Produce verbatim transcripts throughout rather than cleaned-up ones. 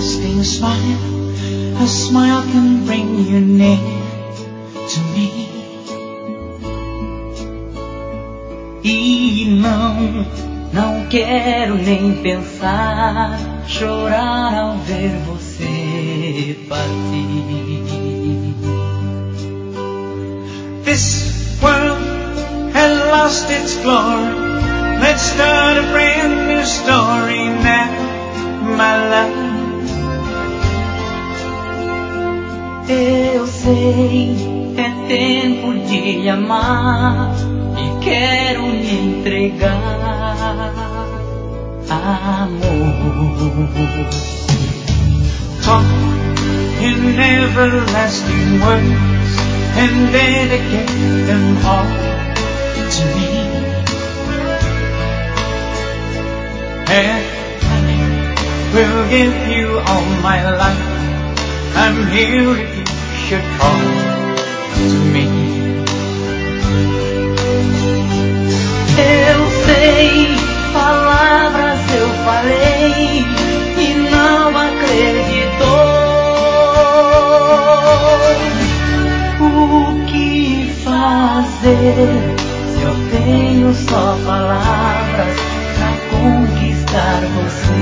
everlasting smile, a smile can bring you near to me. E não, não quero nem pensar, chorar ao ver você partir. This world has lost its glory. Let's start a brand new story now, my love. Eu sei, é tempo de amar e quero me entregar, amor. Talk in everlasting words and dedicate them all to me. And I will give you all my life. I'm here if you should call to me. Eu sei, palavras eu falei e não acreditou. O que fazer se eu tenho só palavras pra conquistar você?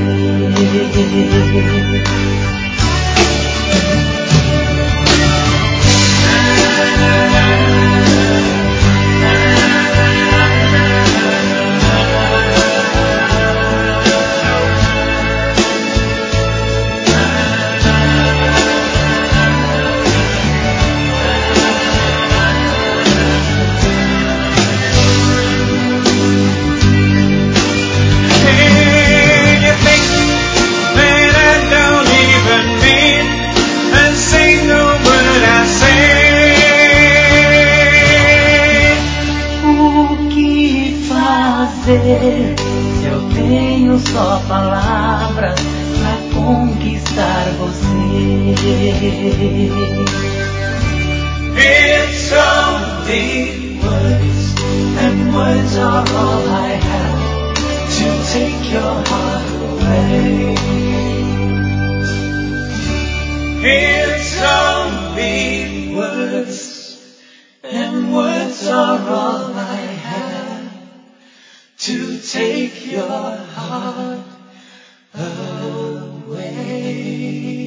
Se eu tenho só palavras pra conquistar você. It's only words, and words are all I have to take your heart away. It's only words, and words are all I have to take your heart away.